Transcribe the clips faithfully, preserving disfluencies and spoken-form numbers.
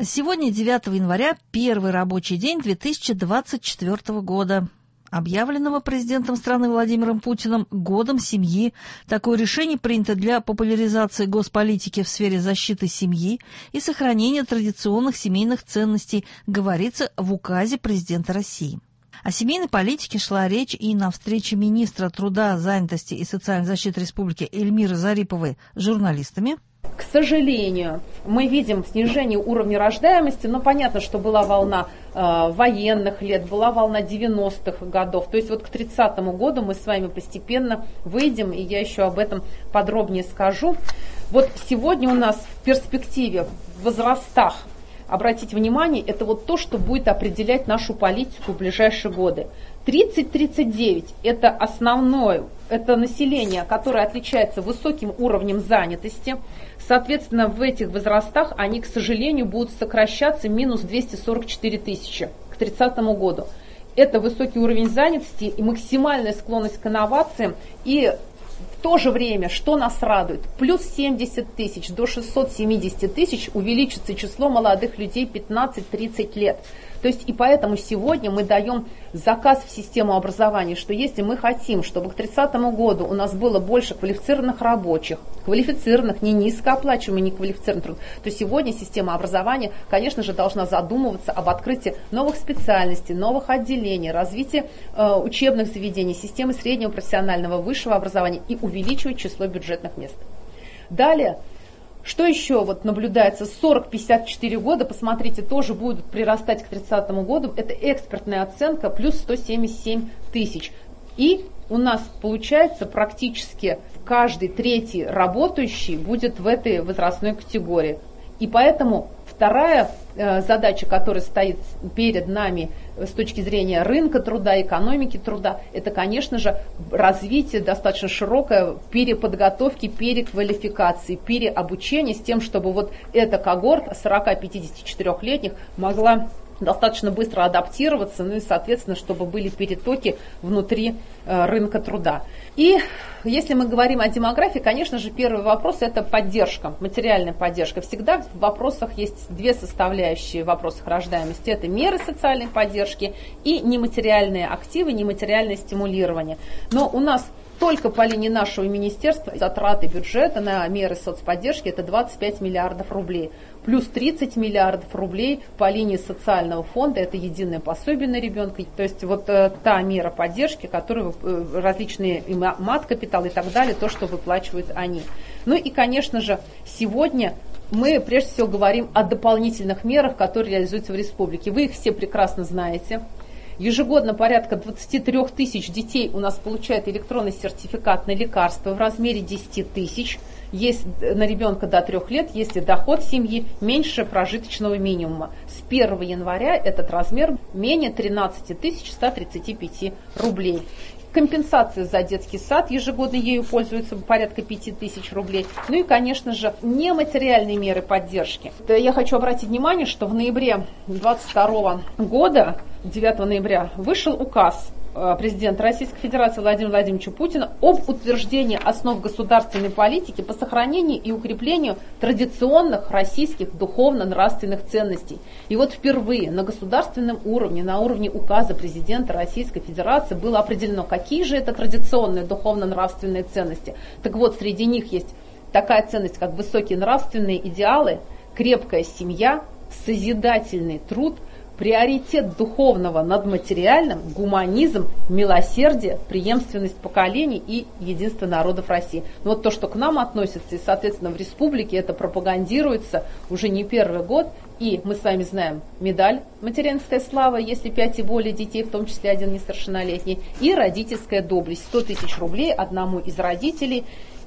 Сегодня, девятого января, первый рабочий день две тысячи двадцать четвёртого года, объявленного президентом страны Владимиром Путиным годом семьи. Такое решение принято для популяризации госполитики в сфере защиты семьи и сохранения традиционных семейных ценностей, говорится в указе президента России. О семейной политике шла речь и на встрече министра труда, занятости и социальной защиты республики Эльмиры Зариповой с журналистами. К сожалению, мы видим снижение уровня рождаемости, но понятно, что была волна э, военных лет, была волна девяностых годов. То есть вот к тридцатому году мы с вами постепенно выйдем, и я еще об этом подробнее скажу. Вот сегодня у нас в перспективе, в возрастах, обратите внимание, это вот то, что будет определять нашу политику в ближайшие годы. тридцать тридцать девять – это основное, это население, которое отличается высоким уровнем занятости. Соответственно, в этих возрастах они, к сожалению, будут сокращаться минус двести сорок четыре тысячи к тридцатому году. Это высокий уровень занятости и максимальная склонность к инновациям. И в то же время, что нас радует, плюс семьдесят тысяч до шестисот семидесяти тысяч увеличится число молодых людей пятнадцать-тридцать лет. То есть и поэтому сегодня мы даем заказ в систему образования, что если мы хотим, чтобы к тридцатому году у нас было больше квалифицированных рабочих, квалифицированных, не низкооплачиваемых, не квалифицированных трудов, то сегодня система образования, конечно же, должна задумываться об открытии новых специальностей, новых отделений, развитии э, учебных заведений, системы среднего профессионального высшего образования и увеличивать число бюджетных мест. Далее. Что еще вот наблюдается? сорок-пятьдесят четыре года, посмотрите, тоже будут прирастать к тридцатому году. Это экспертная оценка плюс сто семьдесят семь тысяч. И у нас получается практически каждый третий работающий будет в этой возрастной категории. И поэтому вторая э, задача, которая стоит перед нами с точки зрения рынка труда, экономики труда, это, конечно же, развитие достаточно широкое переподготовки, переквалификации, переобучения с тем, чтобы вот эта когорта сорок-пятьдесят четырёхлетних могла достаточно быстро адаптироваться, ну и, соответственно, чтобы были перетоки внутри э, рынка труда. И если мы говорим о демографии, конечно же, первый вопрос – это поддержка, материальная поддержка. Всегда в вопросах есть две составляющие в вопросах рождаемости. Это меры социальной поддержки и нематериальные активы, нематериальное стимулирование. Но у нас только по линии нашего министерства затраты бюджета на меры соцподдержки – это двадцать пять миллиардов рублей. Плюс тридцать миллиардов рублей по линии социального фонда, это единое пособие на ребенка, то есть вот э, та мера поддержки, которую э, различные и мат-капитал и так далее, то, что выплачивают они. Ну и, конечно же, сегодня мы прежде всего говорим о дополнительных мерах, которые реализуются в республике. Вы их все прекрасно знаете. Ежегодно порядка двадцать три тысяч детей у нас получают электронный сертификат на лекарства в размере десять тысяч. Есть на ребенка до трех лет, если доход семьи меньше прожиточного минимума. С первого января этот размер менее тринадцать тысяч сто тридцать пять рублей. Компенсация за детский сад, ежегодно ею пользуются порядка пять тысяч рублей. Ну и, конечно же, нематериальные меры поддержки. Я хочу обратить внимание, что в ноябре двадцать второго года, девятого ноября, вышел указ президента Российской Федерации Владимира Владимировича Путина об утверждении основ государственной политики по сохранению и укреплению традиционных российских духовно-нравственных ценностей. И вот впервые на государственном уровне, на уровне указа президента Российской Федерации было определено, какие же это традиционные духовно-нравственные ценности. Так вот, среди них есть такая ценность, как высокие нравственные идеалы, крепкая семья, созидательный труд, приоритет духовного над материальным, гуманизм, милосердие, преемственность поколений и единство народов России. Но вот то, что к нам относится, и, соответственно, в республике это пропагандируется уже не первый год, и мы с вами знаем медаль «Материнская слава», если пять и более детей, в том числе один несовершеннолетний, и родительская доблесть, сто тысяч рублей одному из родителей.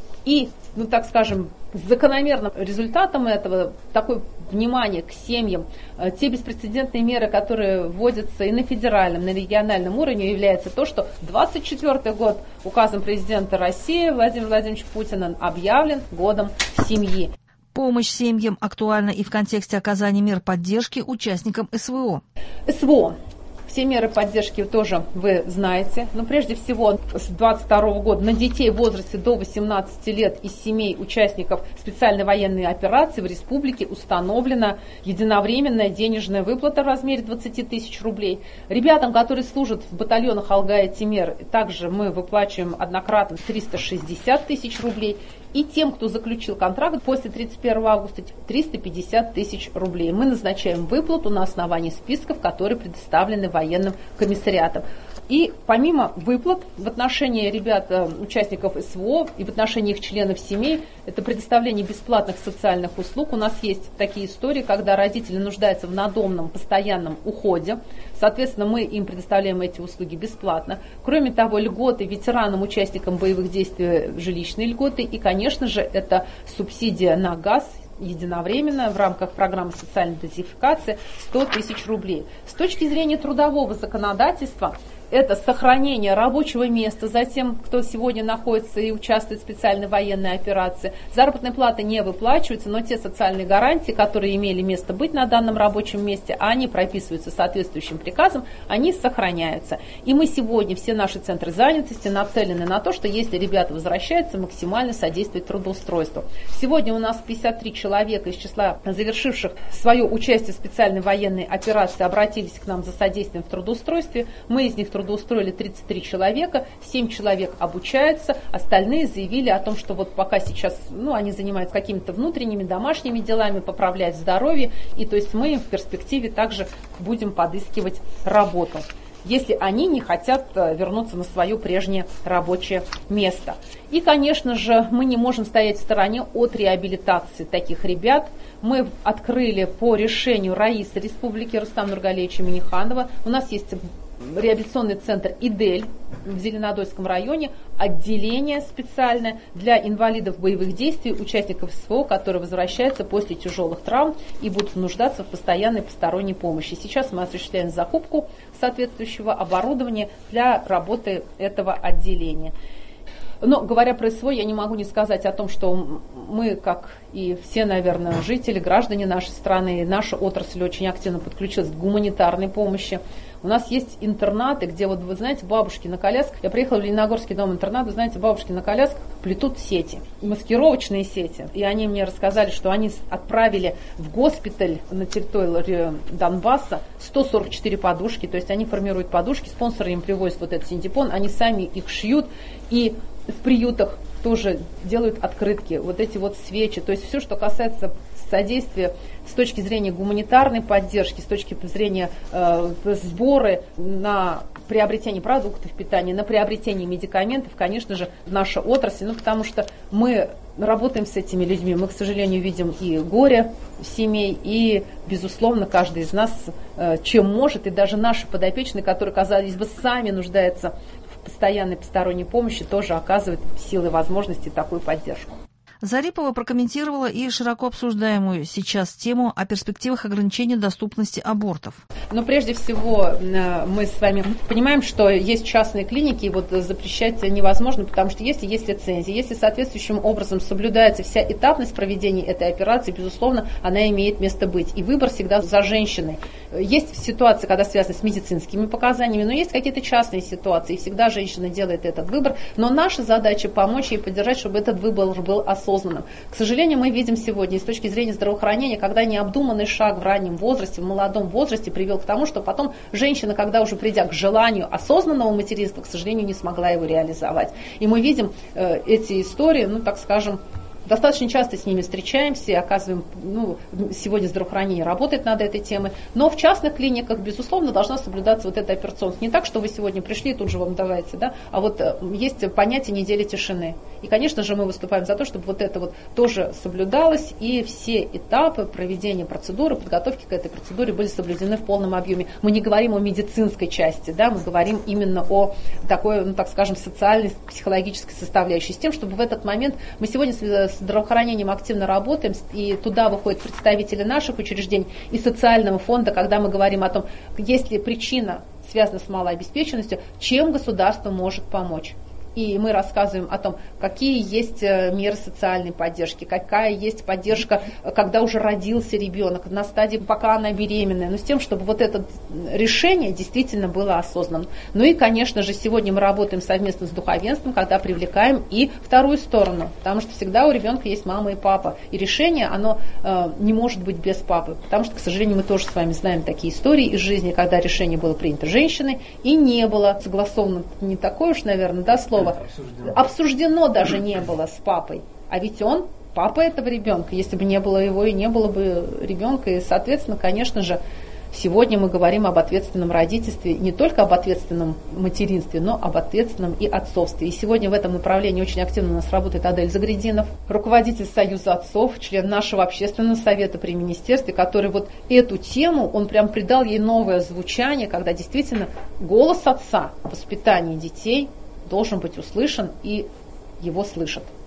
И, ну так скажем, закономерным результатом этого такое внимание к семьям, те беспрецедентные меры, которые вводятся и на федеральном, на региональном уровне, является то, что двадцать четвёртый год указом президента России Владимира Владимировича Путина объявлен годом семьи. Помощь семьям актуальна и в контексте оказания мер поддержки участникам СВО. СВО. Все меры поддержки тоже вы знаете. Но прежде всего с двадцать второго года на детей в возрасте до восемнадцати лет из семей участников специальной военной операции в республике установлена единовременная денежная выплата в размере двадцати тысяч рублей. Ребятам, которые служат в батальонах Алга и Тимер, также мы выплачиваем однократно триста шестьдесят тысяч рублей. И тем, кто заключил контракт после тридцать первого августа, триста пятьдесят тысяч рублей. Мы назначаем выплату на основании списков, которые предоставлены военным комиссариатом. И помимо выплат в отношении ребят, участников СВО и в отношении их членов семей, это предоставление бесплатных социальных услуг. У нас есть такие истории, когда родители нуждаются в надомном постоянном уходе. Соответственно, мы им предоставляем эти услуги бесплатно. Кроме того, льготы ветеранам, участникам боевых действий, жилищные льготы. И, конечно же, это субсидия на газ единовременно в рамках программы социальной газификации сто тысяч рублей. С точки зрения трудового законодательства, это сохранение рабочего места за тем, кто сегодня находится и участвует в специальной военной операции. Заработная плата не выплачивается, но те социальные гарантии, которые имели место быть на данном рабочем месте, они прописываются соответствующим приказом, они сохраняются. И мы сегодня, все наши центры занятости нацелены на то, что если ребята возвращаются, максимально содействовать трудоустройству. Сегодня у нас пятьдесят три человека из числа завершивших свое участие в специальной военной операции обратились к нам за содействием в трудоустройстве. Мы из них трудоустроили тридцать три человека, семь человек обучаются, остальные заявили о том, что вот пока сейчас, ну, они занимаются какими-то внутренними домашними делами, поправляют здоровье, и то есть мы в перспективе также будем подыскивать работу, если они не хотят вернуться на свое прежнее рабочее место. И, конечно же, мы не можем стоять в стороне от реабилитации таких ребят. Мы открыли по решению Раисы Республики Рустама Нургалиевича Минниханова. У нас есть реабилитационный центр «Идель» в Зеленодольском районе, отделение специальное для инвалидов боевых действий, участников СВО, которые возвращаются после тяжелых травм и будут нуждаться в постоянной посторонней помощи. Сейчас мы осуществляем закупку соответствующего оборудования для работы этого отделения. Но, говоря про СВО, я не могу не сказать о том, что мы, как и все, наверное, жители, граждане нашей страны, наша отрасль очень активно подключилась к гуманитарной помощи. У нас есть интернаты, где, вот вы знаете, бабушки на колясках. Я приехала в Лениногорский дом-интернат, вы знаете, бабушки на колясках плетут сети, маскировочные сети. И они мне рассказали, что они отправили в госпиталь на территории Донбасса сто сорок четыре подушки. То есть они формируют подушки, спонсоры им привозят вот этот синтепон, они сами их шьют. И в приютах тоже делают открытки, вот эти вот свечи. То есть все, что касается содействия с точки зрения гуманитарной поддержки, с точки зрения э, сборы на приобретение продуктов питания, на приобретение медикаментов, конечно же, наша отрасль, ну потому что мы работаем с этими людьми, мы, к сожалению, видим и горе семей, и, безусловно, каждый из нас э, чем может, и даже наши подопечные, которые, казалось бы, сами нуждаются в постоянной посторонней помощи, тоже оказывают силы и возможности такую поддержку. Зарипова прокомментировала и широко обсуждаемую сейчас тему о перспективах ограничения доступности абортов. Но прежде всего мы с вами понимаем, что есть частные клиники, и вот запрещать невозможно, потому что если есть лицензия, если соответствующим образом соблюдается вся этапность проведения этой операции, безусловно, она имеет место быть. И выбор всегда за женщиной. Есть ситуации, когда связаны с медицинскими показаниями, но есть какие-то частные ситуации, и всегда женщина делает этот выбор. Но наша задача помочь ей поддержать, чтобы этот выбор был осознанным. К сожалению, мы видим сегодня, с точки зрения здравоохранения, когда необдуманный шаг в раннем возрасте, в молодом возрасте привел к тому, что потом женщина, когда уже придя к желанию осознанного материнства, к сожалению, не смогла его реализовать. И мы видим э, эти истории, ну, так скажем, достаточно часто с ними встречаемся и оказываем, ну, сегодня здравоохранение работает над этой темой, но в частных клиниках, безусловно, должна соблюдаться вот эта операционность. Не так, что вы сегодня пришли и тут же вам давайте, да, а вот есть понятие недели тишины. И, конечно же, мы выступаем за то, чтобы вот это вот тоже соблюдалось, и все этапы проведения процедуры, подготовки к этой процедуре были соблюдены в полном объеме. Мы не говорим о медицинской части, да, мы говорим именно о такой, ну, так скажем, социальной, психологической составляющей, с тем, чтобы в этот момент мы сегодня с здравоохранением активно работаем, и туда выходят представители наших учреждений и социального фонда, когда мы говорим о том, есть ли причина связана с малообеспеченностью, чем государство может помочь. и мы рассказываем о том, какие есть меры социальной поддержки, какая есть поддержка, когда уже родился ребенок, на стадии, пока она беременная, но с тем, чтобы вот это решение действительно было осознанным. Ну и, конечно же, сегодня мы работаем совместно с духовенством, когда привлекаем и вторую сторону, потому что всегда у ребенка есть мама и папа, и решение, оно э, не может быть без папы, потому что, к сожалению, мы тоже с вами знаем такие истории из жизни, когда решение было принято женщиной и не было согласовано, не такое уж, наверное, да, слово, обсуждено, обсуждено даже не было с папой, а ведь он папа этого ребенка, если бы не было его и не было бы ребенка, и, соответственно, конечно же, сегодня мы говорим об ответственном родительстве, не только об ответственном материнстве, но об ответственном и отцовстве. И сегодня в этом направлении очень активно у нас работает Адель Загрединов, руководитель Союза отцов, член нашего общественного совета при министерстве, который вот эту тему, он прям придал ей новое звучание, когда действительно голос отца в воспитании детей должен быть услышан и его слышат.